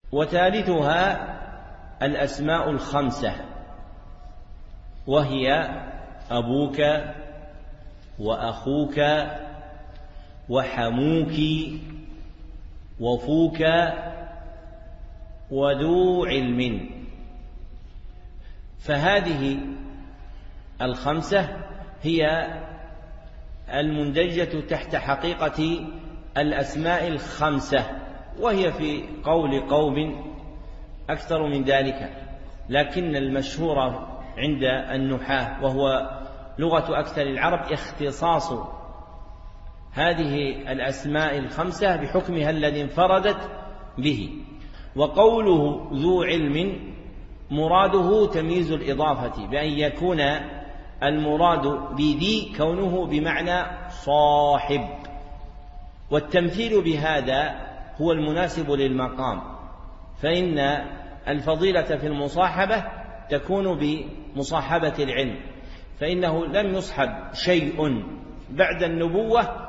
وثالثها الأسماء الخمسة، وهي أبوك وأخوك وحموك وفوك وذو علم. فهذه الخمسة هي المندرجة تحت حقيقة الأسماء الخمسة، وهي في قول قوم أكثر من ذلك، لكن المشهور عند النحاة وهو لغة أكثر العرب اختصاص هذه الأسماء الخمسة بحكمها الذي انفردت به. وقوله ذو علم مراده تمييز الإضافة، بأن يكون المراد بذي كونه بمعنى صاحب، والتمثيل بهذا هو المناسب للمقام، فإن الفضيلة في المصاحبة تكون بمصاحبة العلم، فإنه لم يصحب شيء بعد النبوة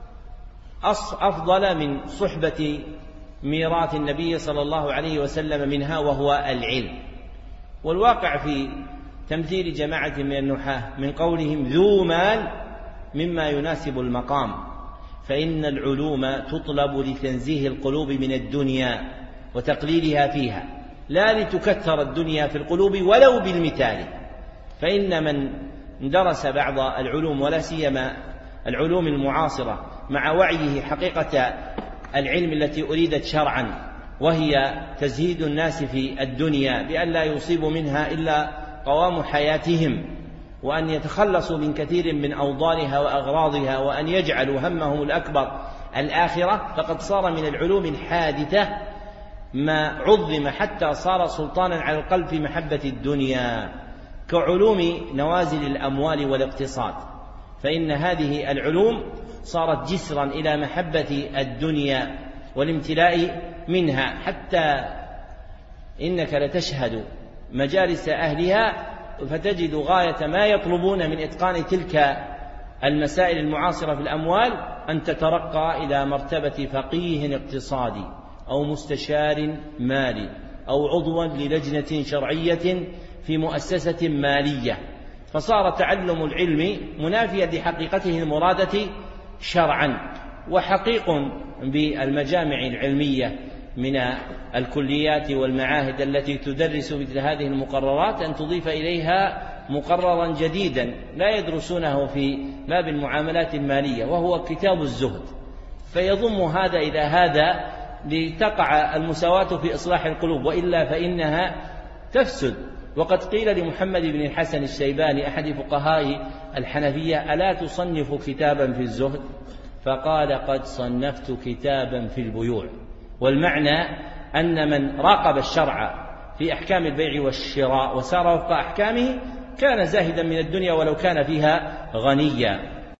أفضل من صحبة ميراث النبي صلى الله عليه وسلم منها، وهو العلم. والواقع في تمثيل جماعة من النحاة من قولهم ذو مال مما يناسب المقام، فإن العلوم تطلب لتنزيه القلوب من الدنيا وتقليلها فيها، لا لتكثر الدنيا في القلوب ولو بالمثال. فإن من درس بعض العلوم ولا سيما العلوم المعاصرة مع وعيه حقيقة العلم التي أريدت شرعا، وهي تزهيد الناس في الدنيا بأن لا يصيبوا منها إلا قوام حياتهم، وأن يتخلصوا من كثير من أوضارها وأغراضها، وأن يجعلوا همهم الأكبر الآخرة، فقد صار من العلوم الحادثة ما عظم حتى صار سلطانا على القلب في محبة الدنيا، كعلوم نوازل الأموال والاقتصاد. فإن هذه العلوم صارت جسرا إلى محبة الدنيا والامتلاء منها، حتى إنك لتشهد مجالس أهلها فتجد غاية ما يطلبون من إتقان تلك المسائل المعاصرة في الأموال أن تترقى إلى مرتبة فقيه اقتصادي أو مستشار مالي أو عضوا للجنة شرعية في مؤسسة مالية، فصار تعلم العلم منافيا لحقيقته المرادة شرعا. وحقيق بالمجامع العلمية من الكليات والمعاهد التي تدرس مثل هذه المقررات أن تضيف إليها مقررا جديدا لا يدرسونه في باب المعاملات المالية، وهو كتاب الزهد، فيضم هذا إلى هذا لتقع المساواة في إصلاح القلوب، وإلا فإنها تفسد. وقد قيل لمحمد بن الحسن الشيباني أحد فقهاء الحنفية: ألا تصنف كتابا في الزهد؟ فقال: قد صنفت كتابا في البيوع. والمعنى أن من راقب الشرع في أحكام البيع والشراء وسار وفق أحكامه كان زاهدا من الدنيا ولو كان فيها غنيا.